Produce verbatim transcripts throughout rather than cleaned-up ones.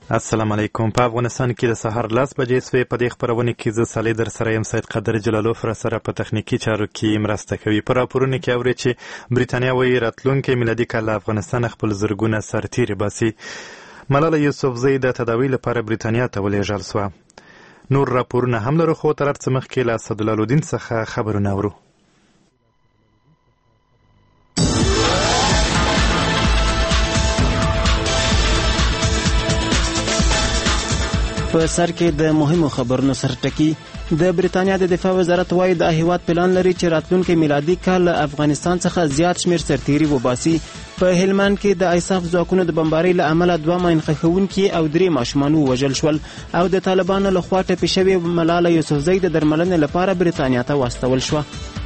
السلام علیکم. په افغانستان کې د سهار لس بجې سوې. په دې خپرونه کې زه صالح در سره یم. سید قادر جلالوف را سره په تخنیکي چارو کې مرسته کوي. په راپورونو کې اوري چې بریتانیا وایي راتلونکی میلادي کال له افغانستان خپل زرګونه سرتیري باسي. ملاله یوسفزۍ د تداوی لپاره بریتانیا ته ولېږل سوه. نور راپورونه هم لرو، خو تر هر څه مخکې له اسدالله الدین څخه خبرونه اورو. په سر کې د مهمو خبرونو سرټکی. د بریتانیا د دفاع وزارت وايي د هیواد پلان لري چې راتلونکي میلادي کال له افغانستان څخه زیات شمیر سرتیري وباسي. په هلمند کې د ایساف ځواکونو د بمبارۍ له امله دوه ماین ښخونکي او درې ماشومان ووژل شول او د طالبانو لخوا ټپي شوې ملاله یوسفزۍ د درملنې لپاره بریتانیا ته واستول شوه.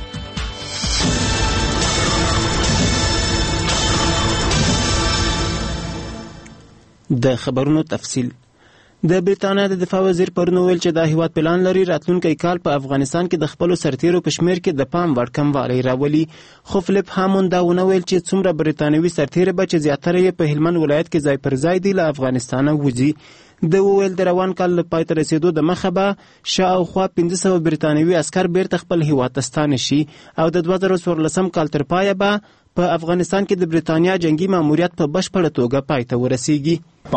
د خبرونو تفصیل. د بریتانیا د دفاع وزیر پرون ویل چې د هیواد پلان لري راتلونکی کال په افغانستان کې د خپلو سرتیرو په شمیر کې د پام وړ کموالی راولي. خو فلیپ هامون دا ونه ویل چې څومره بریتانوي سرتیري به چې زیاتره یې په هلمند ولایت کې ځای پر ځای دي له افغانستانه وځي. د وویل د روان کال له پای ته رسېدو د مخه به شاوخوا پنځه سوه بریتانوي عسکر بیرته خپل هیواد ته ستانه شي او د دوه زره څوارلسم کال تر پایه به په افغانستان کې د بریتانیا جنگي ماموریت په بشپړه توګه پای ته ورسیږي.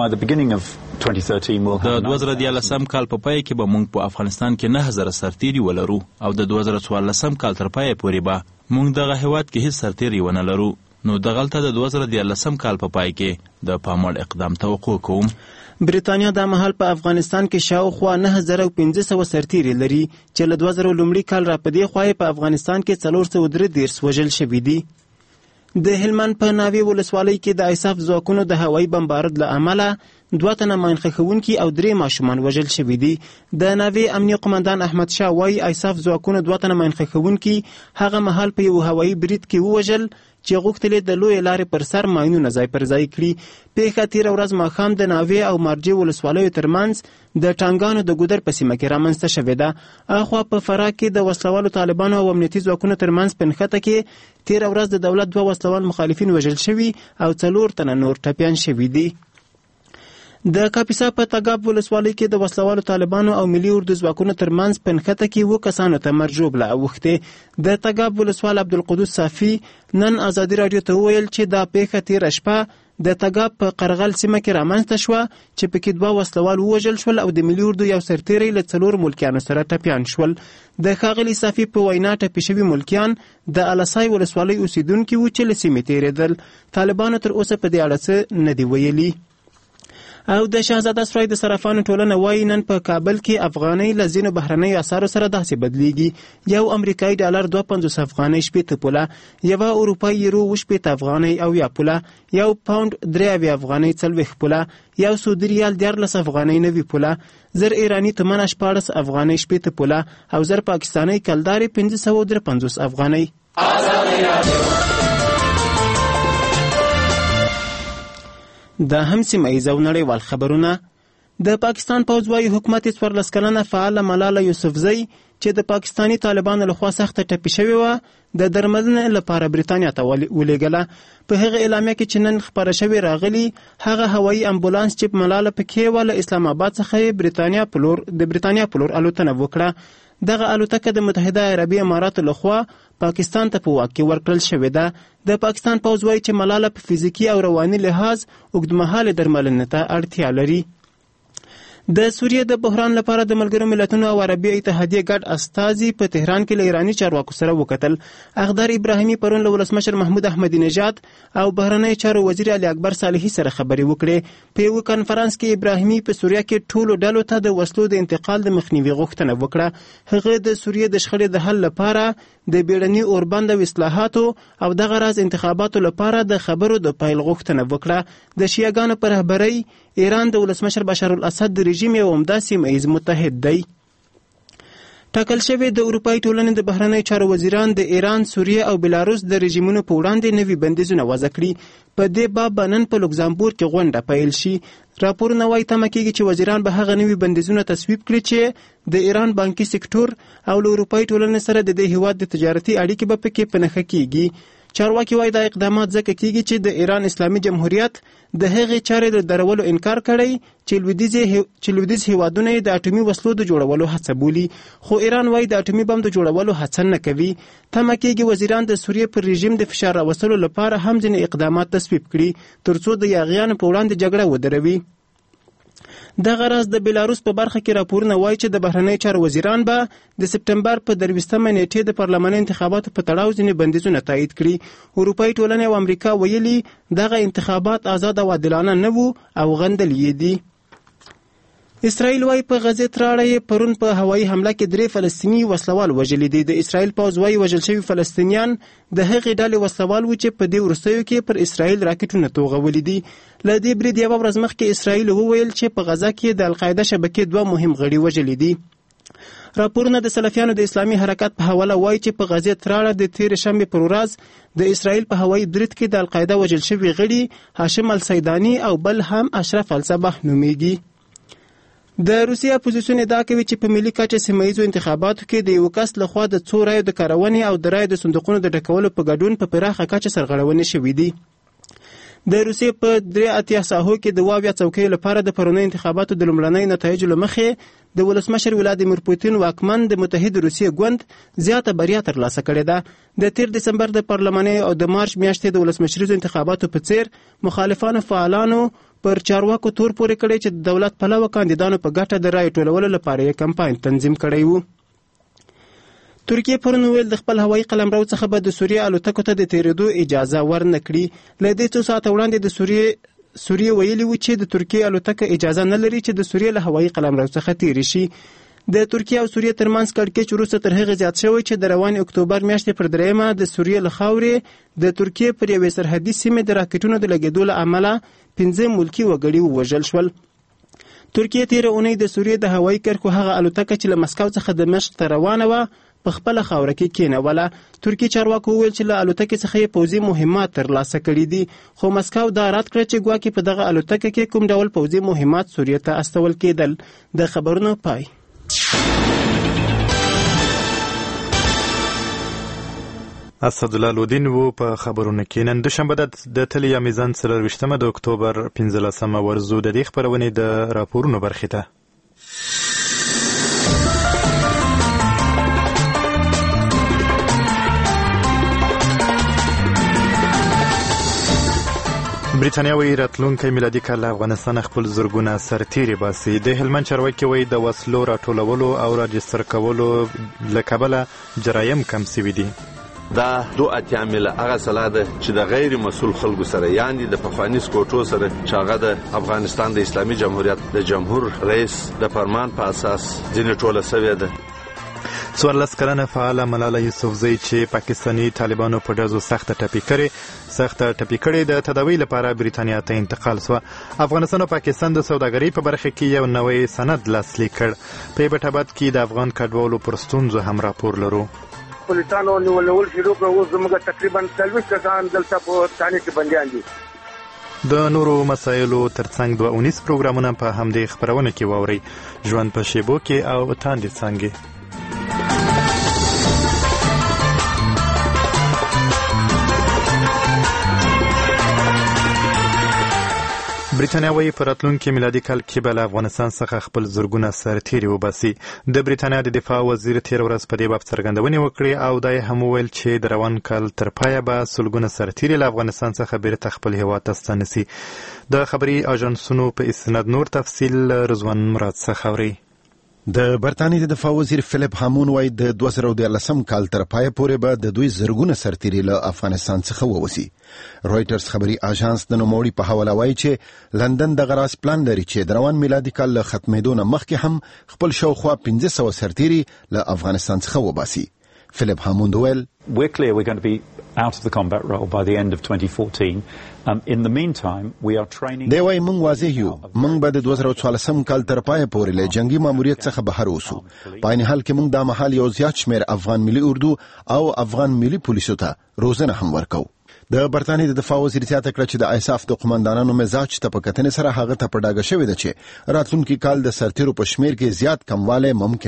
د دوه زره دیارلسم کال په پای کې به موږ په افغانستان کې نه زره سرتیري ولرو او د دوه زره څوارلسم کال تر پایه پورې به موږ دغه هیواد کې هیڅ سرتیري ونه لرو. نو دغلته د دوه زره دیارلسم کال په پای کې د پام وړ اقدام توقع کوم. بریتانیا دا مهال په افغانستان کې شاوخوا نه زره پنځه سوه سرتیري لري چې له دوه زره لومړي کال را په دې خوا په افغانستان کې څلور سوه درې دېرش وژل شوي دي. د هلمند په ناوې ولسوالۍ کې د ایساف ځواکونو د هوایي بمبارد له امله دوه تنه ماین ښخونکي او درې ماشومان وژل شوي دي. د ناوې امنیه قمندان احمد شاه وایي ایساف ځواکونو دوه تنه ماین ښخونکي هغه مهال په یو هوایي برید کې ووژل چې غوښتل د لویې لارې پر سر ماینونه ځای پر ځای کړي. پیښه تېره ورځ ماښام د ناوې او مارجې ولسوالیو ترمنځ د ټانګانو د ګودر په سیمه کې رامنځته شوې ده. اخوا په فراه کې د وسلوالو طالبانو او امنیتي ځواکونو ترمنځ په نښته کې تېره ورځ د دولت دوه وسلوال مخالفین وژل شوي او څلور تنه نور ټپیان شوي دي. د کاپیسا په تګاب ولسوالۍ کې د وسلوالو طالبانو او ملي اردو ځواکونو ترمنځ په نښته کې اووه کسانو ته مرګ ژوبله اوښتې. د تګاب ولسوال عبدالقدوس صافي نن ازادي راډیو ته وویل چې دا پیښه تېره شپه د تګاب په قرغل سیمه کې رامنځته شوه چې پکې دوه وسلوال ووژل شول او د ملي اردو یو سرتیری له څلور ملکیانو سره ټپیان شول. د ښاغلي صافي په وینا ټپي شوي ملکیان د الاسای ولسوالۍ اوسیدونکي وو چې له سیمې تېرېدل. طالبانو تر اوسه په دې اړه څه نه دي ویلي. او د شهزاده سرای د صرافانو ټولنه وایي نن په کابل کې افغانۍ له ځینو بهرنیو اسعارو سره داسې بدلیږي. یو امریکایي ډالر دوه پنځوس افغانۍ شپېته پوله، یوه اروپایي یورو اووه شپېته افغانۍ اویا پوله، یو پاونډ درې اویا افغانۍ څلوېښت پوله، یو سعودي ریال دیارلس افغانۍ نوي پوله، زر ایراني تومنه شپاړس افغانۍ شپېته پوله او زر پاکستانۍ کلدارې پنځه سوه درې پنځوس افغانۍ. دا هم سیمه ایز او نړیوال خبرونه. د پاکستان پوځ وايي حکومت څوارلس کلنه فعاله ملاله یوسفزۍ چې د پاکستاني طالبانو لخوا سخته ټپي شوې وه د درملنې لپاره بریتانیا ته ولېږله. په هغه اعلامیه کې چې نن خپره شوې راغلي هغه هوایي امبولانس چې ملاله پکې وه له اسلام آباد څخه بریتانیا په لور د بریتانیا په لور الوتنه وکړه. دغه الوتکه د متحده عربي اماراتو لخوا پاکستان ته په واک کې ورکړل شوې ده. د پاکستان پوځ وایي چې ملاله په فزیکي او رواني لحاظ اوږدمهاله درملنې ته اړتیا لري. د سوریې د بحران لپاره د ملګرو ملتونو او عربي اتحادیې ګډ استازي په تهران کې له ایراني چارواکو سره وکتل. اخضر ابراهیمي پرون له ولسمشر محمود احمدي نژاد او بهرنیو چارو وزیر علي اکبر صالحي سره خبرې وکړې. په یوه کنفرانس کې ابراهیمي په سوریه کې ټولو ډلو ته د وسلو د انتقال د مخنیوي غوښتنه وکړه. هغه د سوریې د شخړې د حل لپاره د بیړني اوربند او اصلاحاتو او دغه راز انتخاباتو لپاره د خبرو د پیل غوښتنه وکړه. د شیعاګانو په رهبرۍ ایران د ولسمشر بشار الاسد د رژیم یو عمده سیمه ایز متحد دی. ټاکل شوی د اروپایي ټولنې د بهرنیو چارو وزیران د ایران، سوریه او بلاروس د رژیمونو په وړاندې نوي بندیزونه وضع کړي. په دې باب به نن په لوکزامبورګ کې غونډه پیل شي. راپورونه وایي تمه کېږي چې وزیران به هغه نوي بندیزونه تصویب کړي چې د ایران بانکي سکتور او له اروپایي ټولنې سره د دې هیواد د تجارتي اړیکې به پکې په نښه کېږي. چارواکي وایي دا اقدامات ځکه کیږي چې د ایران اسلامي جمهوریت د هغې چارې د درولو انکار کړی چې لویدیځ هیوادونه یې د اټومي وسلو د جوړولو هڅه بولي، خو ایران وایي د اټومي بم د جوړولو هڅه نه کوي. تمه کیږي وزیران د سوریې پر رژیم د فشار راوستلو لپاره هم ځینې اقدامات تصویب کړي ترڅو د یاغیانو په وړاندې جګړه ودروي. دغه راز د بیلاروس په برخه کې راپورونه وایي چې د بهرنۍ چارو وزیران به د سپټمبر په درویشتمه نیټې د پارلماني انتخاباتو په تړاو ځینې بندیزونه تایید کړي. اروپایي ټولنې او امریکا ویلي دغه انتخابات آزاد او عادلانه نه وو او غندلي دي. اسرائیل وایي په غزې تراړه پرون په هوایي حمله کې درې فلسطیني وسلوال وژلي دي. د اسرائیل پوځ وایي وژل شوي فلسطینیان د هغې ډلې وسلوال وو چې په دې وروستیو کې پر اسرائیل راکټونه توغولي دي. له دې برید یوه ورځ مخکې اسرائیل وویل چې په غزه کې د القاعده شبکې دوه مهم غړي وژلي دي. راپورونه د سلفیانو د اسلامي حرکت په حواله وایي چې په غزې تراړه د تېرې شنبې پر ورځ د اسرائیل په هوایي برید کې د القاعده وژل شوي غړي هاشم السیداني او بل هم اشرف الصبح نومیږي. د روسیې اپوزیسیون ادعا کوي چې په ملي کچه سیمه ییزو انتخاباتو کې د یو کس لخوا د څو رایو د کارونې او د رایو د صندوقونو د ډکولو په ګډون په پراخه کچه سرغړونې شوي دي. د روسیې په درې اتیا ساحو کې د واویا څوکیو لپاره د پرونیو انتخاباتو د لومړنیو نتایجو له مخې د ولسمشر ولادیمیر پوتین واکمن د متحد روسیې ګوند زیاته بریا ترلاسه کړې ده. د تیر دسمبر د پارلماني او د مارچ میاشتې د ولسمشریزو انتخاباتو په څیر مخالفانو فعالانو پر چارواکو تور پورې کړی چې د دولت پلوه کاندیدانو په ګټه د رایې ټولولو لپاره یې کمپاین تنظیم کړی و. ترکیه پرون ویل د خپل هوایي قلمرو څخه به د سوریې الوتکو ته د تېرېدو اجازه ورنه کړي. له دې څو ساعته وړاندې د سوریې سوریې ویلي و چې د ترکیې الوتکه اجازه نه لري چې د سوریې له هوایي قلمرو څخه تېرې شي. د ترکیه او سوریې ترمنځ کړکېچ وروسته تر هغې زیات شوی چې د روانې اکتوبر میاشتې پر درېیمه د سوریې له خاورې د ترکیې پر یوې سرحدي سیمې د راکټونو د لګېدو له امله پنځه ملکي وګړي ووژل شول. ترکیه تېره اونۍ د سوریې د هوایي کرښو هغه الوتکه چې له مسکو څخه دمشق ته روانه وه په خپله خاوره کې کېنوله. ترکیې چارواکو وویل چې له الوتکې څخه یې پوځي مهمات ترلاسه کړي دي، خو مسکو دا رد کړه چې ګواکې په دغه الوتکه کې کوم ډول پوځي مهمات سوریې ته استول کېدل. د خبرونو پای. اسدالله لودین و په خبرونه کې. نن دوشنبه د تلیا میزان څلرویشتمه د اکتوبر پنځلسمه ورځو د دې خپرونې د راپورونو برخې ته. بریتانیا وایي راتلونکی میلادي کال افغانستان خپل زرګونه سرتیري باسي. د هلمند چارواکي وایي د وسلو راټولولو او راجستر کولو له کبله جرایم کم سوي دي. دا دو اتیا میله هغه سلا ده چې د غیر مسؤل خلکو سره یعنی د پخواني سکوټو سره چې هغه د افغانستان د اسلامي جمهوریت د جمهور رئیس د فرمان په اساس ځینې ټوله سوې ده. څوارلس کلنه فعاله ملاله یوسفزۍ چې پاکستاني طالبانو په ډزو سخته ټپي کړې سخته ټپي کړې د تداوی لپاره بریتانیا ته انتقال سوه. افغانستان او پاکستان د سوداګرۍ په برخه کې یو نوی سند لاسلیک کړ. په ایبټ آباد کې د افغان کډوالو پر ستونزو هم راپور لرو. پولیسانو نیولول شروع کړه. اوس زموږ تقریبا څلوېښت کسان دلته په تانې کې بندیان دي. د نورو مسایلو ترڅنګ دوه اونیز پروګرامونه په همدې خپرونه کې واورئ. ژوند په شیبو کې او تاندې څانګې. بریتانیا وایي په راتلونکي میلادي کال کې به له افغانستان څخه خپل زرګونه سرتیري وباسي. د بریتانیا د دفاع وزیر تېره ورځ په دې باب څرګندونې وکړې او دا یې هم وویل چې د روان کال تر پایه به سلګونه سرتیري له افغانستان څخه بیرته خپل هیواد ته ستانه سي. د خبري اژانسونو په استناد نور تفصیل رضوان مراد څخه اوري. د برتانیې د دفاع وزیر فلیپ هامون وایي د دوه زره دیارلسم کال تر پایه پورې به د دوی زرګونه سرتیري له افغانستان څخه ووځي. رویټرز خبري اژانس د نوموړي په حواله وایي چې لندن د غراس پلان لري چې د روان میلادي کال له ختمېدو نه مخکې هم خپل شاوخوا پنځه سوه سرتیري له افغانستان څخه وباسي. فلیپ هامون وویل We're clear we're going to be out of the combat role by the end of twenty fourteen. Um, in the meantime, we are training... دی وایي موږ واضح یو. موږ به د دوه زره څوارلسم کال تر پایه پورې له جنگي ماموریت څخه بهر اوسو. په عین حال کې موږ دا مهال یو زیات شمېر افغان ملي اردو او افغان ملي پولیسو ته روزنه هم ورکو. د برتانیې د دفاع وزیر زیاته کړه چې د ایساف د قومندانانو مزاج ته په کتنې سره هغه ته په ډاګه شوې ده چې راتلونکي کال د سرتیرو په شمېر کې زیات کموالی ممکن دی.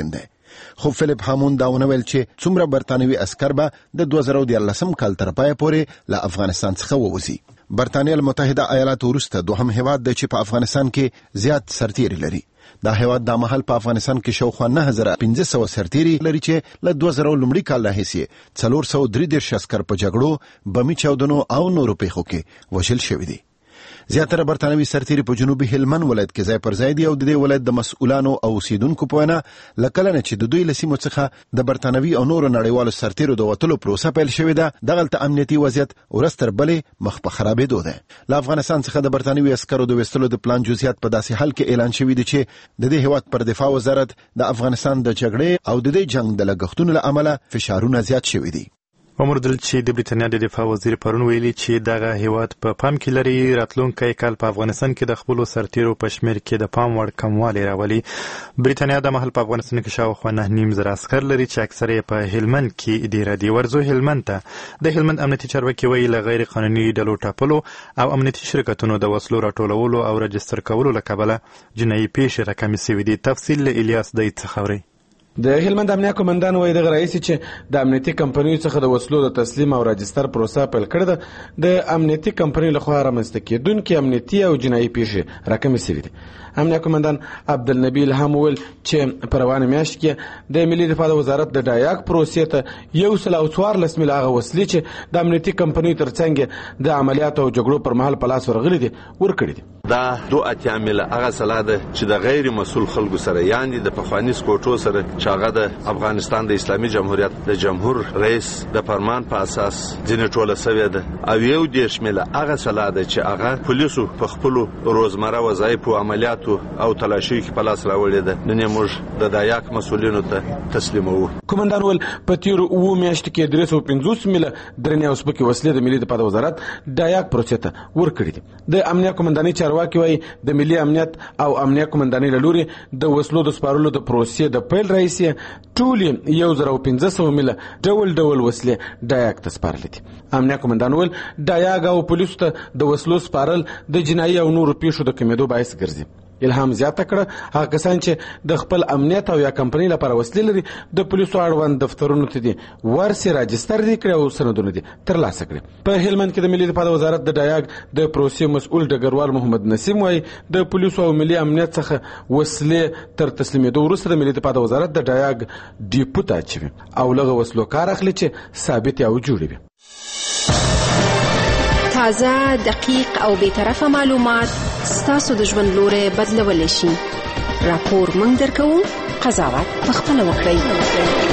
خو فلیپ هامون دا ونویل چې څومره برتانوي عسكر به د دوه زره دیارلسم کال تر پایه پورې له افغانستان څخه ووځي. برتانیه متحده ایالاتو وروسته دوهم هیواد دی چې په افغانستان کې زیات سرتیري لري. دا هیواد د مهال په افغانستان کې شاوخوا نه هزار پنځه سوه سرتیري لري چې له دوه زره لومړي کال راهیسې څلور سوه درې دېرش عسکر په جګړو، بمي چاودنو او نورو پیښو کې وژل شوي دي. زیاتره برتانوي سرتیري په جنوبي هلمند ولایت کې ځای پر ځای دي او د دې ولایت د مسؤلانو او اوسیدونکو په وینا له کله نه چې د دوی له سیمو څخه د برتانوي او نورو نړیوالو سرتیرو د وتلو پروسه پیل شوې ده، دغلته امنیتي وضعیت ورځ تر بلې مخ په خرابېدو ده. له افغانستان څخه د برتانوي عسکرو د ویستلو د پلان جزئیات په داسې حال کې اعلان شوي دي چې د دې هیواد پر دفاع وزارت د افغانستان د جګړې او د دې جنگ د لګښتونو له امله فشارونه زیات شوي دي. ومردل چې د بریتانیا د دفاع وزیر پرون ویلي چې دغه هیواد په پام کې لري راتلونکی کال په افغانستان کې د خپلو سرتیرو په شمیر کې د پام وړ کموالی راولي. بریتانیا د مهال په افغانستان کې شاوخوا نه نیم زره عسکر لري چې اکثره یې په هلمند کې دېره دي. ورځو هلمند ته د هلمند امنیتي چارواکي وایي له غیر قانوني ډلو ټاپلو او امنیتي شرکتونو د وسلو راټولولو او رجستر کولو له کبله جنایي پیښې راکمې سوي دي. تفصیل له الیاس دی څخه اورئ. د هلمند امنیه قومندان وایي دغه رئیس چې د امنیتي کمپنیو څخه د وسلو د تسلیم او راجستر پروسه پیل کړې ده، د امنیتي کمپنیو لخوا رامنځته کېدونکې امنیتي او جنایي پیښې راکمې سوي دي. امنیه قومندان عبدالنبی الهام وویل چې په روانه میاشت کې د ملي دفاع وزارت د ډایاک پروسې ته یو سل او څوارلس میله هغه وسلې چې د امنیتي کمپنیو ترڅنګ د عملیاتو او جګړو پر مهال په لاس ورغلي دي ورکړي دي. دا دوه اتیا میله هغه سلاح ده چې د غیر مسؤل خلکو سره یعنې د پخواني سکوټو سره چې هغه د افغانستان د اسلامي جمهوریت د جمهور رئیس د فرمان په اساس ځینې ټوله سوې ده او یو دېرش میله هغه سلاح ده چې هغه پولیسو په خپلو روزمره وظایفو عملیاتو او تلاشیو کې په لاس راوړې ده. نن یې موږ د دایاک مسؤلینو ته تسلیموو. قومندان وویل په تېرو اوو میاشتو کې درې سوه پنځوس میله درنې او سپکې وسلې د ملي دفاع وزارت ډایاک پروسې ته ورکړي دي. د امنیه قومندانۍ چارواکي وایي د ملي امنیت او امنیه قومندانۍ له لورې د وسلو د سپارلو د پروسې د پیل راهیسې ټولې یو زره او پنځه سوه میله ډول ډول وسلې ډایاک ته سپارلې دي. امنیه قومندان وویل ډایاک او پولیسو ته د وسلو سپارل د جنایي او نورو پیښو د کمېدو باعث ګرځي. الهام زیاته کړه هغه کسان چې د خپل امنیت او یا کمپنۍ لپاره وسلې لري د پولیسو اړوند دفترونو ته دي ورسې راجستر دي کړي او سندونه دي ترلاسه کړي. په هلمند کې د ملي دفاع وزارت د ډایاک د پروسې مسؤل ډګروال محمد نسیم وایي د پولیسو او ملي امنیت څخه وسلې تر تسلیمېدو وروسته د ملي دفاع وزارت د ډایاک ډیپو ته اچوي او لغه وسلو کار اخلي چې ثابت او جوړ وي. تازه، دقیق او بی‌طرفه معلومات ستاسو د ژوند لوري بدلولی شي. راپور موږ درکوو، قضاوت پخپله وکړئ.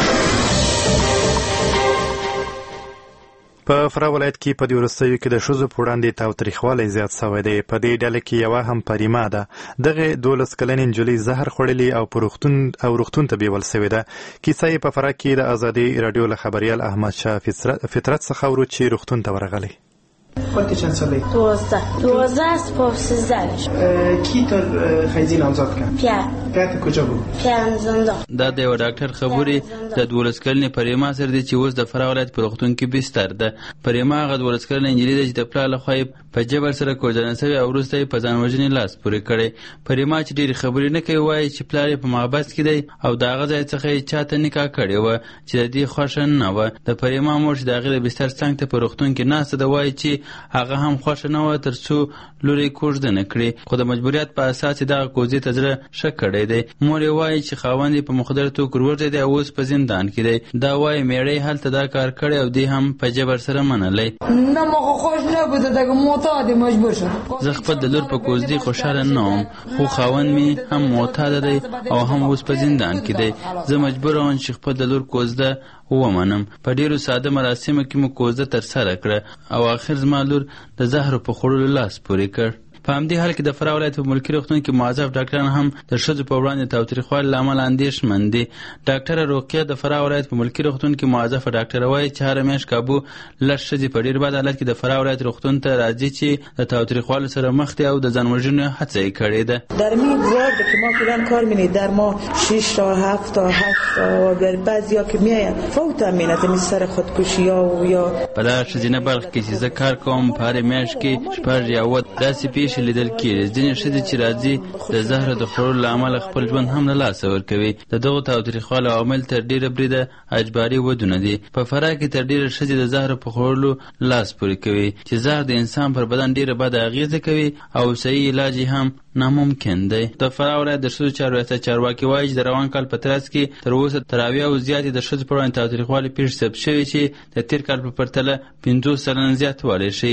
په فراه ولایت کې په دې وروستیو کې د ښځو په وړاندې تاوتریخوالی زیات سوی دی. په دې ډله کې یوه هم پریما ده. دغه دولس کلنې نجلۍ زهر خوړلي او په روغتون او روغتون ته بیول سوې ده. کیسه یې په فراه کې د ازادي راډیو له خبریال احمدشاه فطرت څخه اورو چې روغتون ته ورغلی. خودت چند ساله؟ دوازده. دوازده است با سیزدهش. کی تا خیزی نامزد کرد؟ پیر. پیر کجا بود؟ پیر زندان. دا د یو ډاکټر خبرې د دولس کلنې پریما سره دی چې اوس د فراه ولایت په روغتون کې بستر ده. پریما هغه دولس کلنې نجلۍ ده چې د پلار لخوا یې په جبر سره کوژدنه سوې او وروسته یې په ځان وژنې لاس پورې کړی. پریما چې ډېرې خبرې نه کوي وایي چې پلار یې په محبس کې دی او د هغه ځای څخه یې چاته نکاح کړې وه چې د دې خوښه نه وه. د پریما مور چې د هغې د بستر څنګ ته په روغتون کې ناسته ده وایي چې هغه هم خوښه نه وه تر څو لور یې کوژدنه کړي، خو د مجبوریت په اساس یې دغه کوژدې ته زړه ښه کړی دی. مور یې وایي چې خاوند یې په مخدر توکو وژلی دی او اوس په زندان کې دی. دا وایي میړه یې هلته دا کار کړی او دی هم په جبر سره منلی. نه ما خو خوش نبوده دیگه معتاد مجبور شد. زه خپل د لور په کوژدې خوشحاله نه وم، خو خاوند مې هم معتاده دی او هم اوس په زندان کې دی. زه مجبور وم چې خپل د لور کوژده ومنم. په ډیرو ساده مراسمو کې مو کوژده ترسره کړه او آخر زما لور د زهرو په خوړلو لاس پورې کړ. په همدې حال کې د فراه ولایت په ملکي روغتون کې موظف ډاکټران هم د ښځو په وړاندې تاوتریخوالي له امله اندېښمن دي. ډاکټره رقیه د فراه ولایت په ملکي روغتون کې موظفه ډاکټره وایي چې هره میاشت کابو لس ښځې په ډېر بد حالت کې د فراه ولایت روغتون ته راځي چې د تاوتریخوالي سره مخ دي او د ځان وژنې هڅه یې کړې ده. در مید وارد که ما فعلا کار می‌کنیم در ما شش تا هفت تا هشت تا و بعضیا که میاین فوت امینت می سر خودکشی‌ها و یا په دغه ښځینه بلخ کې چې زه کار کوم په هرې میاشت کې شپږ یا اووه داسې پیښې پیښې لیدل کېږي. ځینې ښځې چې راځي د زهره د خوړلو له امله خپل ژوند هم له لاسه ورکوي. د دغو تاوتریخوالو عوامل تر ډېره بریده اجباري ودونه دي. په فراه کې تر ډېره ښځې د زهره په خوړلو لاس پورې کوي چې زهر د انسان پر بدن ډېره بده اغېزه کوي او صحیح علاج هم ناممکن دی. د فراه ولایت د ښځو چارو ریاست چارواکي وایي چې د روان کال په ترڅ کې تر اوسه تر اویاوو زیاتې د ښځو پر وړاندې تاوتریخوالي پیښې ثبت شوې چې د تېر کال په پرتله پنځوس سلنه زیاتوالی ښیي.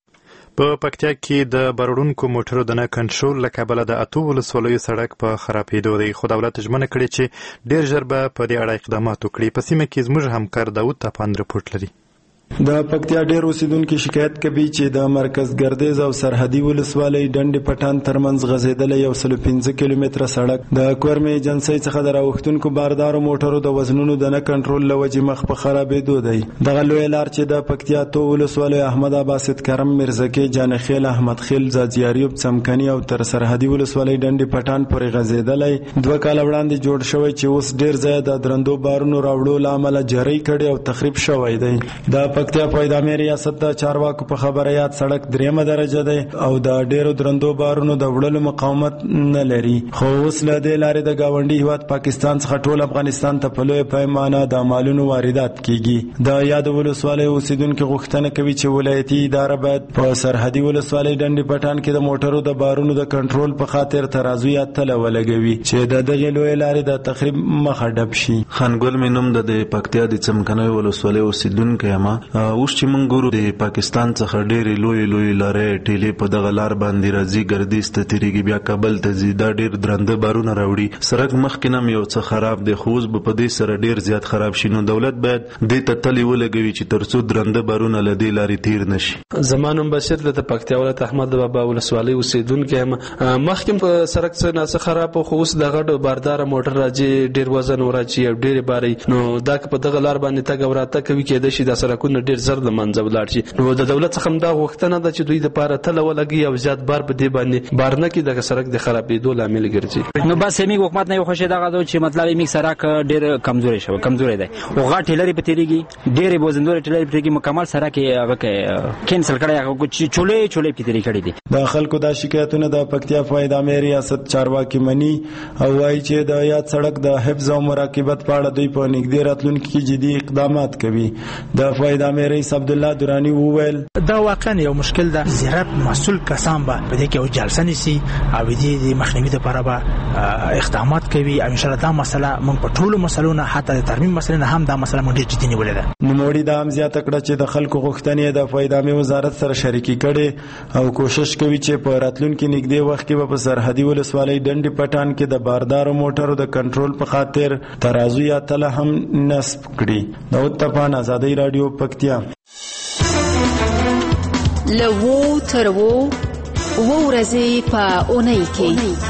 په پکتیا کې د بارونکو موټرو د نه کنټرول له کبله د اتو ولسوالیو سړک په خرابېدو دی، خو دولت ژمنه کړې چې ډېر ژر به په دې اړه اقدامات وکړي. په سیمه کې زموږ همکار داود تپان رپورټ لري. د پکتیا ډېر اوسیدونکي شکایت کوي چې د مرکز ګردیز او سرحدي ولسوالۍ ډنډې پټان ترمنځ غځېدلی یو سل پنځه کیلومتره سړک د کورمې ایجنسۍ څخه د راوښتونکو باردارو موټرو د وزنونو د نه کنټرول له وجې مخ په خرابېدو دی. دغه لویه لار چې د پکتیا تو ولسوالۍ احمد ابا سید کرم میرزکې جانخیل احمد خیل ځاځیاریوب څمکني او تر سرحدي ولسوالۍ ډنډې پټان پورې غځېدلی دوه کاله وړاندې جوړ شوی چې اوس ډېر ځای د درندو بارونو راوړو له امله جرۍ کړې او تخریب شوی دی. د پکتیا په ادامې ریاست د چارواکو په خبره یاد سړک دریمه درجه دی او د ډېرو درندو بارونو د وړلو مقاومت نه لري، خو اوس له دې لارې د ګاونډي هیواد پاکستان څخه ټول افغانستان ته په لویه پیمانه د مالونو واردات کیږي. د یاد ولسوالۍ اوسیدونکو غوښتنه کوي چې ولایتي اداره باید په سرحدي ولسوالۍ ډنډې پټان کې د موټرو د بارونو د کنټرول په خاطر ترازو یا تله ولګوي چې د دغې لویې لارې د تخریب مخه ډب شي. خانګل مې نوم د پکتیا د څمکنیو ولسوالۍ اوسیدونکی یم. اوس چې موږ ګورو د پاکستان څخه ډېرې لویې لویې لارې ټیلې په دغه لار باندې راځي، ګردیز ته تېرېږي، بیا کابل ته ځي، دا ډېر درانده بارونه راوړي. سړک مخکې نه هم یو څه خراب دی، خو اوس به په دې سره ډېر زیات خراب شي. نو دولت باید دې ته تلې ولګوي چې تر څو درانده بارونه له دې لارې تېر نه شي. زما نوم بشیر د پکتیا ولایت احمد بابا ولسوالۍ اوسېدونکی یم. مخکې په سړک څه ناڅه خراب خو اوس د غټو بارداره موټر راځي، ډېر وزن وراچي او ډېرې باري. نو دا که په دغه لار باندې تګ او راتګ کوي کېدای شي دا سړکونه ډېر زر له منځه ولاړ شي. نو د دولت څخه هم دا غوښتنه ده چې دوی د پاره تله ولګي او زیات بار په دې باندې بار نه کړي، دغه سړک د خرابېدو لامل ګرځي. نو بس یې حکومت نه یو خوشې دغه ده چې مطلب یې سړک ډېر کمزوري شوی کمزوري دی او غټ ټیلرې په تېرېږي، ډېرې وزندورې ټیلرې په تېرېږي، مکمل سړک یې هغه کینسل کړی، هغه چولې چولې په تېرې کړي دي. د خلکو دا شکایتونه د پکتیا په ادامې ریاست چارواکي مني او وایي چې د یاد سړک د حفظ او مراقبت په اړه دوی په نږدې راتلونکي کې جدي اقدامات کوي. د فایدامې رئیس عبدالله درانی وویل دا واقعا یو مشکل ده. زیرات مسؤل کسان به په دې کې یو جلسه نیسي او دې مخنیوي لپاره به اقدامات کوي او ان شاء الله دا مسله موږ په ټولو مسلو نه حتی د ترمیم مسله نه هم دا مسله موږ ډېر جدي نیولې ده. نوموړي دا هم زیاته کړه چې د خلکو غوښتنې د فایدامې وزارت سره شریکي کړي او کوشش کوي چې په راتلونکي نږدې وخت کې به په سرحدي ولسوالۍ ډنډې پټان کې د باردارو موټرو د کنټرول په خاطر ترازو یا تله هم نصب کړي. داود تپان، آزادۍ راډیو، پکتیا. لوو تر وو وو ورځې په اونۍ کې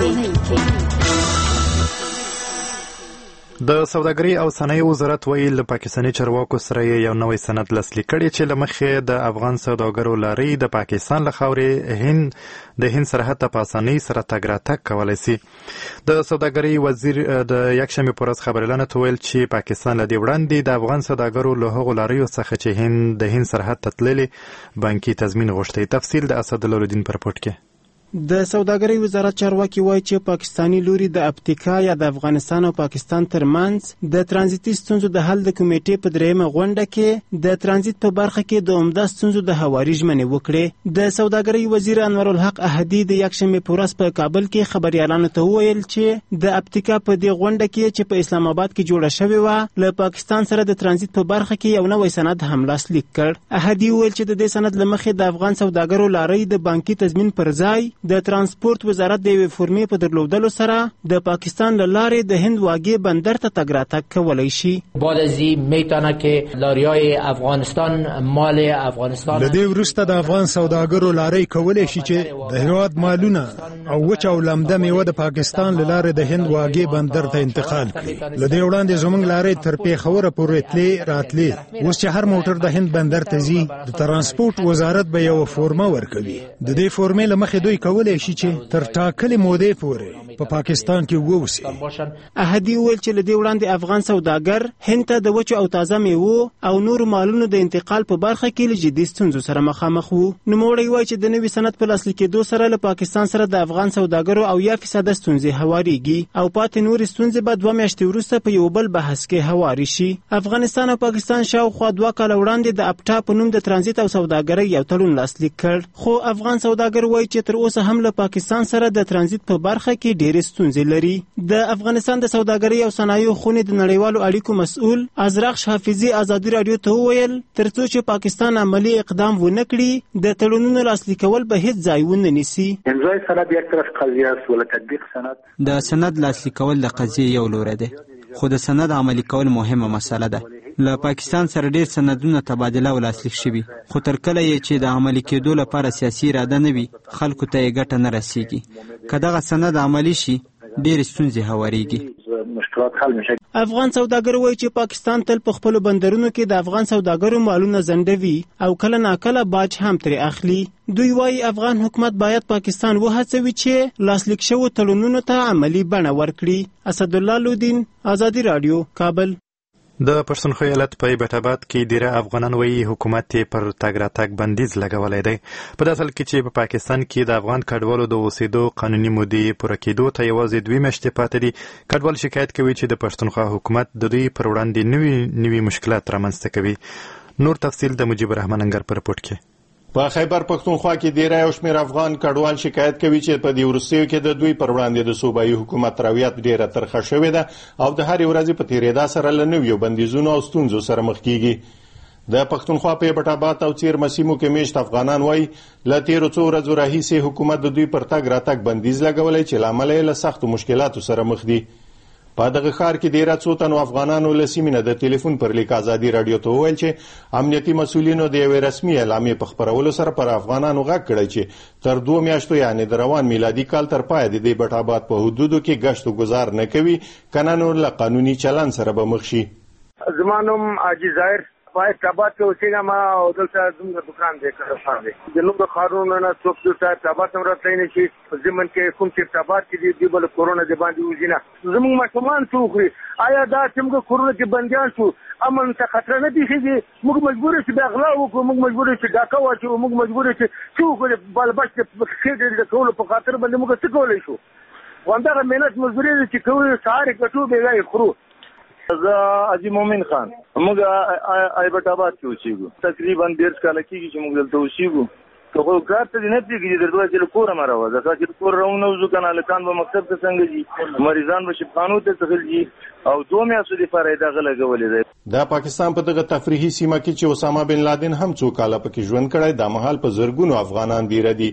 د سوداګرۍ او صنایعو وزارت ویل له پاکستاني چارواکو سره یو نوی سند لاسلیک کړی چې له مخې د افغان سوداګرو لارې د پاکستان له خاورې هند د هند سرحد ته په اسانۍ سره تګ راتګ کولی سي. د سوداګرۍ وزیر د یکشنبې په ورځ خبريالانو ته ویل چې پاکستان له دې وړاندې د افغان سوداګرو له هغو لاریو څخه چې هند د هند سرحد ته تللي بانکي تضمین غوښتی. تفصیل د اسدالله الدین په رپورټ کې. د سوداګرۍ وزارت چارواکي وایي چې پاکستاني لوري د ابتکا یا د افغانستان او پاکستان ترمنځ د ترانزیتي ستونزو د حل د کمیټې په دریمه غونډه کې د ترانزیت په برخه کې د عمده ستونزو د هواري ژمنې وکړې. د سوداګرۍ وزیر انور الحق احدي د یکشنبې په ورځ په کابل کې خبريالانو ته وویل چې د ابتکا په دې غونډه کې چې په اسلام آباد کې جوړه شوې وه له پاکستان سره د ترانزیت په برخه کې یو نوی سند هم لاسلیک کړ. احدي وویل چې د دې سند له مخې د افغان سوداګرو لارۍ د بانکي تضمین پر ځای د ترانسپورت وزارت د یوې فورمې په درلودلو سره د پاکستان له لارې د هند واګې بندر ته تګ راتګ کولی شي. بعد از این میتونه که لاریای افغانستان مال افغانستان له دې وروسته د افغان سوداګرو لارۍ کولی شي چې د هېواد مالونه او وچه او لمده میوه د پاکستان له لارې د هند واګې بندر ته انتقال کړي. له دې وړاندې زموږ لارۍ تر پېښوره پورې تلې راتلې. اوس چې هر موټر د هند بندر ته ځي د ترانسپورت وزارت به یوه فورمه ورکوي. د دې فورمې له مخې دوی کولی شي چې تر ټاکلې مودې پورې په پاکستان کې ووسي. احدي وویل چې له دې وړاندې افغان سوداګر هند ته د وچو او تازه میوو او نورو مالونو د انتقال په برخه کې له جدي ستونزو سره مخامخ وو. نوموړی وایي چې د نوي سند په لاسلیک کېدو سره له پاکستان سره د افغان سوداګرو او یا فیصده ستونزې هوارېږي او پاتې نورې ستونزې به دوه میاشتې وروسته په یو بل بحث کې هوارې شي. افغانستان او پاکستان شاوخوا دوه کاله وړاندې د اپټا په نوم د ترانزیت او سوداګرۍ یو تړون لاسلیک کړ، خو افغان سوداګر وایي چې تر اوسه هم له پاکستان سره د ترانزیت په برخه کې ډېرې ستونزې لري. د افغانستان د سوداګرۍ او صنایعو خونې د نړیوالو اړیکو مسؤل ازرخش حافظي ازادي راډیو ته وویل تر څو چې پاکستان عملي اقدام ونه کړي د تړونونو لاسلیکول به هیڅ ځای ونه نیسي. امضای سند یک طرف قضیه است ولی تطبیق سند د سند لاسلیکول د قضیه یو لوری دی، خو د سند عملي کول مهمه مسله ده. له پاکستان سره ډیر سندونه تبادله او لاسلیک شوي، خو تر کله یې چې د عملي کېدو لپاره سیاسي اراده نه وي خلکو ته یې ګټه نه رسیږي. که دغه سند عملي شي ډېرې ستونزې هوارېږي. افغان سوداګر وایي چې پاکستان تل په خپلو بندرونو کې د افغان سوداګرو مالونه زنډوي او کله ناکله باج هم ترې اخلي. دوی وایي افغان حکومت باید پاکستان وهڅوي چې لاسلیک شوو تړونونو ته عملي بڼه ورکړي. اسدالله لودین، ازادي راډیو، کابل. د پښتونخوا ایالت په ایبټ آباد کې ډیره افغانان وایي حکومت یې پر تګ راتګ بندیز لګولی دی، په داسې حال کې چې په پاکستان کې د افغان کډوالو د اوسېدو قانوني مودې پوره کېدو ته یوازې دوې میاشتې پاتې دي. کډوال شکایت کوي چې د پښتونخوا حکومت د دوی پر وړاندې نوي نوي مشکلات رامنځته کوي. نور تفصیل د مجيب الرحمن انګر په رپورټ کې. په خیبر پښتونخوا کې ډیری او شمېر افغان کډوال شکایت کوي چې په دې وروستیو کې د دوی پر وړاندې د صوبایي حکومت رویت ډیره ترخه شوې ده او د هرې ورځې په تېرېدا سره له نویو بندیزونو او ستونزو سره مخ کېږي. د پښتونخوا په ایبټ آباد او څیرمه سیمو کې میشت افغانان وایي له تېرو څو ورځو راهیسې حکومت د دوی پر تګ راتګ بندیز لګولی چې له امله یې له سختو مشکلاتو سره مخ دي. په دغه ښار کې ډیره څو تنو افغانانو له سیمې نه د ټلیفون پر لیک ازادي راډیو ته وویل چې امنیتي مسؤلینو د یوې رسمي اعلامیې په خپرولو سره پر افغانانو غږ کړی چې تر دوه میاشتو یعنې د روان میلادي کال تر پایه د ایبټ آباد په حدودو کې گشت و گذار نه کوي، کنه نور له قانوني چلن سره به مخ شي. زما نوم حاجي ظاهر په ایبټ آباد کې اوسېږم او دلته زموږ دکان دی کارخانه دی. د نوم د ښارونو نه څوک دلته ایبټ آباد هم راتلی نه شي. په ضمن کې کوم چې ایبټ آباد کې دي دوی به له کورونه د باندې وځي نه. زموږ ماشومان څه وخوري؟ آیا دا چې موږ کورونه کې بندیان شو امن ته خطر نه پېښېږي؟ موږ مجبور یو چې بیا غلا وکړو، موږ مجبور یو چې ډاکه واچوو، موږ مجبور یو چې څه وکړو؟ بالبچ د ښې د کولو په خاطر باندې موږ څه کولی شو؟ همدغه محنت مزدوري ده چې کوو، سهار یې ګټو بېګا یې خورو. زه حاجي مومن خان، موږ ایبټ آباد کې اوسېږو، تقریبا ډېر کاله کېږي چې موږ دلته اوسېږو. که خو کار ته دې نه پرېږدي درته وایي چې له کوره مه راوځه، ځکه چې کور راونوځو که نه هلکان به مکتب ته څنګه ځي، مریضان به شفخانو ته څخه ځي او دوه میاشتو دپاره یې دغه لګولی دی. د پاکستان په دغه تفریحي سیمه کې چې اسامه بن لادن هم څو کاله پکې ژوند کړی، دا مهال په زرګونو افغانان دیره دي.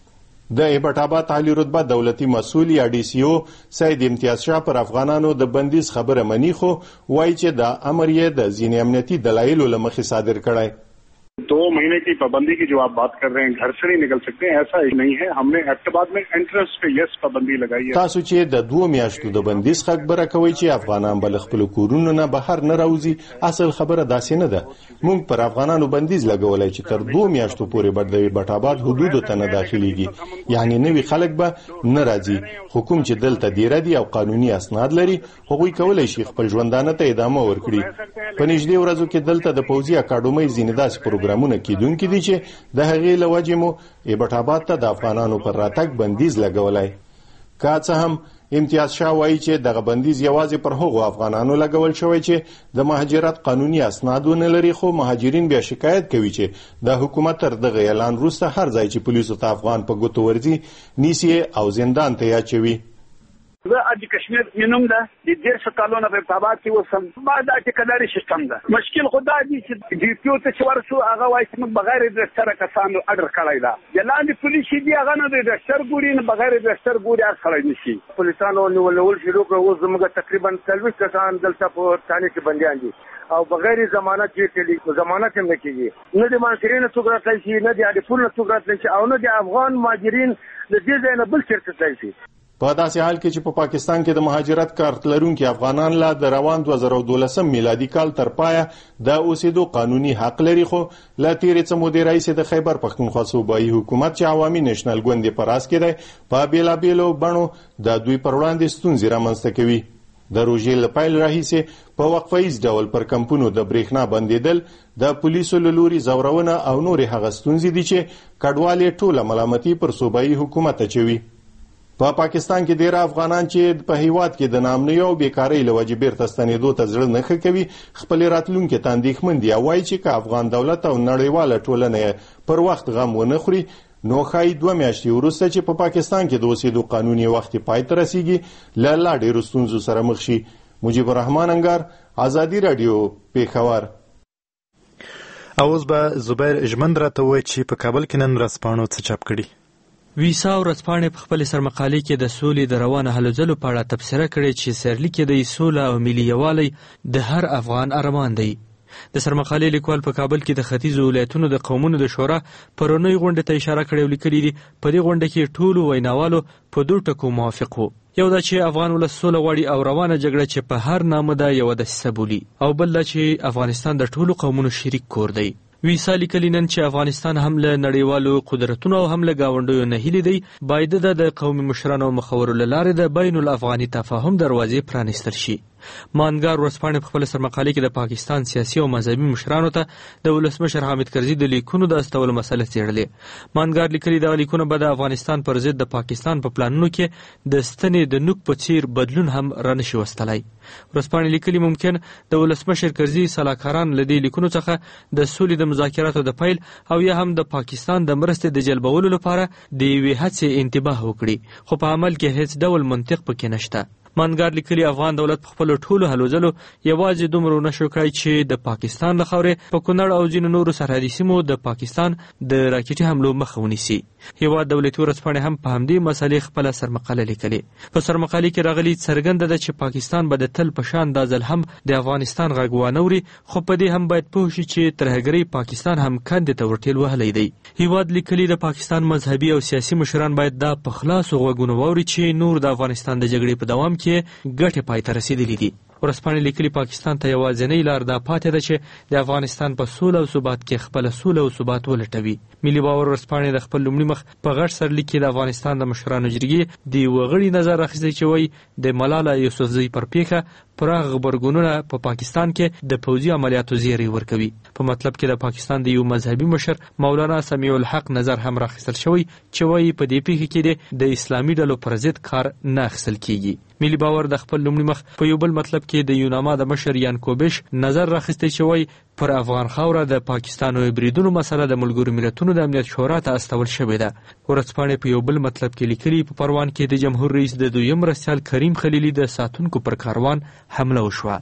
د ایبټ آباد عالی رتبه دولتي مسؤل یا ډي سی او سید امتیاز شاه پر افغانانو د بندیز خبره مني، خو وایي چې دا امر یې د ځینې امنیتي دلایلو له مخې صادر کړی. दो महीने की पाबंदी की जो आप बात कर रहे हैं, घर से नहीं निकल सकते हैं, ऐसा नहीं है. हमने एबटाबाद में एंट्रेंस पे यस पाबंदी लगाई है. تاسو چې د دوه میاشتو د بندیز خبره کوي چې افغانان بل خپل کورونو نه بهر نه راوځي، اصل خبره داسې نه ده. موږ پر افغانانو بندیز لګولای چې تر دوه میاشتو پورې بر د ایبټ آباد حدودو ته نه داخليږي، یعنی نوی خلک به نه راځي. حکومت چې دلته دیره دي او قانوني اسناد لري، هغوی کولای شي خپل ژوندانه ته ادامه ورکړي. په نږدې ورځو کې دلته د پوځي اکاډمۍ ځینې داسې پروګرامونه کیدونکي دي چې د هغې له وجې مو ایبټ آباد ته د افغانانو پر راتګ بندیز لګولی. که څه هم امتیاز شاه وایي چې دغه بندیز یوازې پر هغو افغانانو لګول شوی چې د مهاجرت قانوني اسناد ونه لري، خو مهاجرین بیا شکایت کوي چې د حکومت تر دغه اعلان وروسته هر ځای چې پولیسو ته افغان په ګوتو ورځي نیسي او زندان ته یې اچوي. زه اج کشمیر مینوم ده د دیرش کالونه په ابتاباد کې اوسم. بعد د ټیکداري سیستم ده. مشکل خدا دي چې ډي پی او ته چې ورسو هغه وایي چې موږ بغیر د رجسټر کسانو اډر کړی ده. د لاندې پولیس دي هغه نه د رجسټر ګوري، نه بغیر د رجسټر ګوري هر کړی نشي. پولیسانو نیول شروع کړو. اوس زموږ تقریبا څلوېښت کسان دلته په تانې کې بندیان دي او بغیر ضمانت یې کړي، ضمانت هم نه کېږي. نه د مانسرین څوک راتلی شي، نه د اډیپول نه څوک راتلی شي او نه د افغان مهاجرین د دې ځای نه بل چېرته تللی شي. په داسې حال کې چې په پاکستان کې د مهاجرت کارت لرونکي افغانان لا د روان دوه زره دولسم میلادي کال تر پایه د اوسېدو قانوني حق لري، خو له تېرې څه مودې راهیسې د خیبر پښتونخوا صوبایي حکومت چې عوامي نیشنل ګوند یې په راس کې دی په بېلابېلو بڼو د دوی پر وړاندې ستونزې رامنځته کوي. د روژې له پیل راهیسې په وقفه ییز ډول پر کمپونو د برېښنا بندېدل، د پولیسو له لوري ځورونه او نورې هغه ستونزې دي چې کډوال یې ټوله ملامتي پر صوبایي حکومت اچوي. په پاکستان کې ډېر افغانان چې په هیواد کې د ناامنۍ او بیکارۍ له وجې بیرته ستنېدو ته زړه نه ښه کوي، خپلې راتلونکي ته اندېښمن دي او وایي چې که افغان دولت او نړیواله ټولنه یې پر وخت غم ونه خوري، نو ښایي دوه میاشتې وروسته چې په پاکستان کې د اوسېدو قانوني وخت پای ته رسیږي له لا ډېرو ستونزو سره مخ شي. مجيب الرحمن انګار، ازادي راډیو، پیښور. او اوس به زبیر ژمند راته ووایي چې په کابل کې نن ورځپاڼو څه چاپ کړي. ویسا ورځپاڼې په خپلې سرمقالې کې د سولې د روانه هلو ځلو په اړه تبصره کړې چې سرلیک یې دی سوله او ملي یووالی د هر افغان ارمان دی. د سرمقالې لیکوال په کابل کې د ختیځو ولایتونو د قومونو د شورا پرونۍ غونډې ته اشاره کړې او لیکلي دي په دې غونډه کې ټولو ویناوالو په دوه ټکو موافق وو. یو دا چې افغان ولس سوله غواړي او روانه جګړه چې په هر نامه ده یوه دسیسه بولي، او بل دا چې افغانستان د ټولو قومونو شریک کور دی. ویسا لیکلی نن چې افغانستان هم له نړیوالو قدرتونو او هم له ګاونډیو نه هیلې دی باید د قومي مشرانو او مخورو له لارې د بین الافغاني تفاهم دروازې پرانیستل شي. مانګار ورځپاڼې په خپله سرمقالې کې د پاکستان سیاسي او مذهبي مشرانو ته د ولسمشر حامد کرزي د لیکونو د استولو مسله څېړلې. مانګار لیکلي دغه لیکونه به د افغانستان پر ضد د پاکستان په پلانونو کې د ستنې د نوک په څیر بدلون هم رانشي وستلی. ورځپاڼې لیکلي ممکن د ولسمشر کرزي سلاکاران له دې لیکونو څخه د سولې د مذاکراتو د پیل او یا هم د پاکستان د مرستې د جلبولو لپاره د یوې هڅې انتباه وکړي، خو په عمل کې هیڅ ډول منطق پکې نشته. مانګار لیکلي افغان دولت په خپلو ټولو هلو ځلو یوازې دومره ونشو کړی چې د پاکستان له خاورې په کونړ او ځینو نورو سرحدي سیمو د پاکستان د راکټي حملو مخه ونیسي. هیواد دولتي ورځپاڼې هم په همدې مسلې خپله سرمقاله لیکلې. په سرمقالې کې راغلي څرګنده ده چې پاکستان به د تل په شان دا ځل هم د افغانستان غږ وانوري، خو په دې هم باید پوه شي چې ترهګرۍ پاکستان هم کندې ته ورټېل وهلی دی. هیواد لیکلي د پاکستان مذهبي او سیاسي مشران باید دا په خلاصو غوږونو واوري چې نور د افغانستان د جګړې په دوام کې ګټې پای ته رسېدلي دي. ورځپاڼې لیکلي پاکستان ته یوازینۍ لار دا پاتې ده چې د افغانستان په سوله او ثبات کې خپله سوله او ثبات ولټوي. ملي باور ورځپاڼې د خپل لومړي مخ په غټ سرلیک کې د افغانستان د مشرانو جرګې د یوه غړي نظر اخیستی چې وایي د ملاله یوسفزۍ پر پیښه پراخ غبرګونونه په پا پاکستان کې د پوځي عملیاتو زیری ورکوي. په مطلب کې د پاکستان د یو مذهبي مشر مولانا سمیع الحق نظر هم راخیستل شوی چې وایي په دې پیښه کې د اسلامي ډلو پر ضد کار نه اخیستل کیږي. ملي باور د خپل لومړي مخ په یو بل مطلب کې د یوناما د مشر یان کوبش نظر راخیستی چې وایي پر افغان خاوره د پاکستان او بریدونو مسله د ملګرو ملتونو د امنیت شورا ته استول شوې ده. ورځپاڼې په یو بل مطلب کې لیکلي په پروان کې د جمهور رئیس د دویم مرستیال کریم خلیلي د ساتونکو پر کاروان حمله وشوه.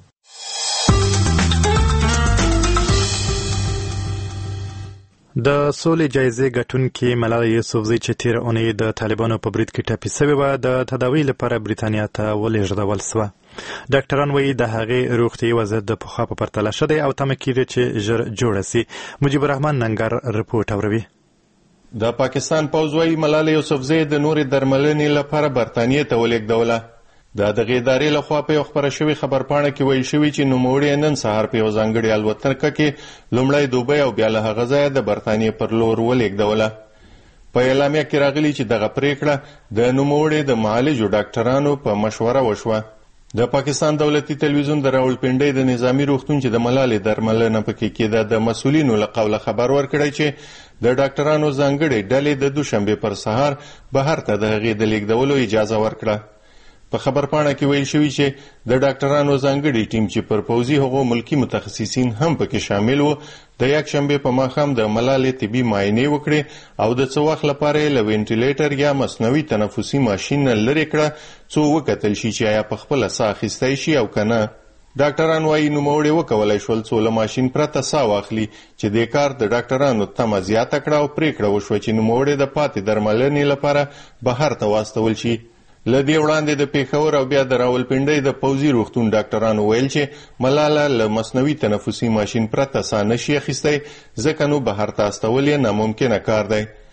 د سولې جایزې ګټونکې ملاله یوسفزۍ چې تېره اونۍ د طالبانو په برید کې ټپي سوې وه د تداوۍ لپاره بریتانیا ته ولېږدول سوه. ډاکټران وایي د هغې روغتیایي وضعیت د پخوا په پرتله ښه دی او تمه کېږي چې ژر جوړه سي. مجيب الرحمن ننګر رپورټ اوروي. د پاکستان پوځ وایي ملاله یوسفزۍ د نورې درملنې لپاره برطانیې ته ولېږدوله. د دغې ادارې لخوا په یو خپره شوې خبرپاڼه کې ویل شوي چې نوموړی نن سهار په یو ځانګړې الوتکه کې لومړی دوبۍ او بیا له هغه ځایه د برطانیې پر لور ولېږدوله. په اعلامیه کې راغلي چې دغه پریکړه د نوموړي د معالجو ډاکټرانو په مشوره وشوه. د پاکستان دولتي تلویزیون د راولپنډۍ د نظامي روغتون چې د ملالې درملنه پکې کېده د مسؤلینو له قوله خبر ورکړی چې د ډاکټرانو ځانګړې ډلې د دوشنبې پر سهار بهر ته د هغې د لېږدولو اجازه ورکړه. په خبرپاڼه کې ویل شوي چې د ډاکټرانو ځانګړي ټیم چې پر پوځي هغو ملکي متخصصین هم پکې شامل وو د یکشنبې په ماښام د ملالې طبي معاینې وکړې او د څه وخت لپاره یې له وینټیلیټر یا مصنوعي تنفسي ماشین نه لرې کړه څو وکتل شي چې آیا پخپله ساه اخیستی شي او که نه. ډاکټران وایي نوموړي وکولی شول څو له ماشین پرته ساه واخلي چې دې کار د ډاکټرانو تمه زیاته کړه او پریکړه وشوه چې نوموړي د پاتې درملنې لپاره بهر ته واستول شي. له دې وړاندې د پېښور او بیا د راولپنډۍ د پوځي روغتون ډاکټرانو ویل چې ملاله له مصنوعي تنفسي ماشین پرته ساه نشي اخیستی ځکه نو بهر ته استول یې ناممکنه کار دی.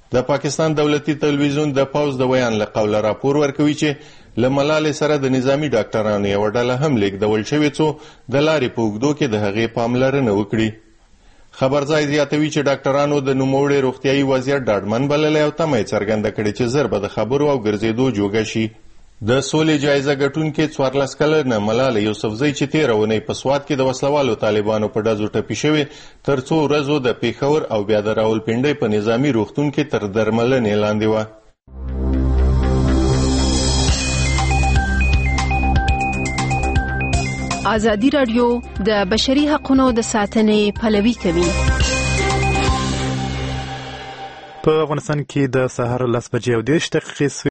د پاکستان دولتي تلویزیون د پوز د ویان له قوله راپور ورکوي چې له ملالۍ سره د نظامی ډاکټرانو یوه ډله هم لیږدول شوې څو د لارې په اوږدو کې د هغې پاملرنه وکړي. خبرځای زیاتوي چې ډاکټرانو د نوموړي روغتیایي وضعیت ډاډمن بللی او تمه یې څرګنده کړې چې ژر به د خبرو او ګرځېدو جوګه شي. د سولې جایزه ګټونکې څوارلس کلنه ملاله یوسفزۍ چې تېره اونۍ په سوات کې د وسلوالو طالبانو په ډزو ټپي شوې تر څو ورځو د پېښور او بیا د راولپنډۍ په نظامي روغتون کې تر درملنې لاندې وه. ازادي راډیو د بشري حقوقو د ساتنې پلوي کوي. په افغانستان کې د سهار لس بجې او دېرش دقیقې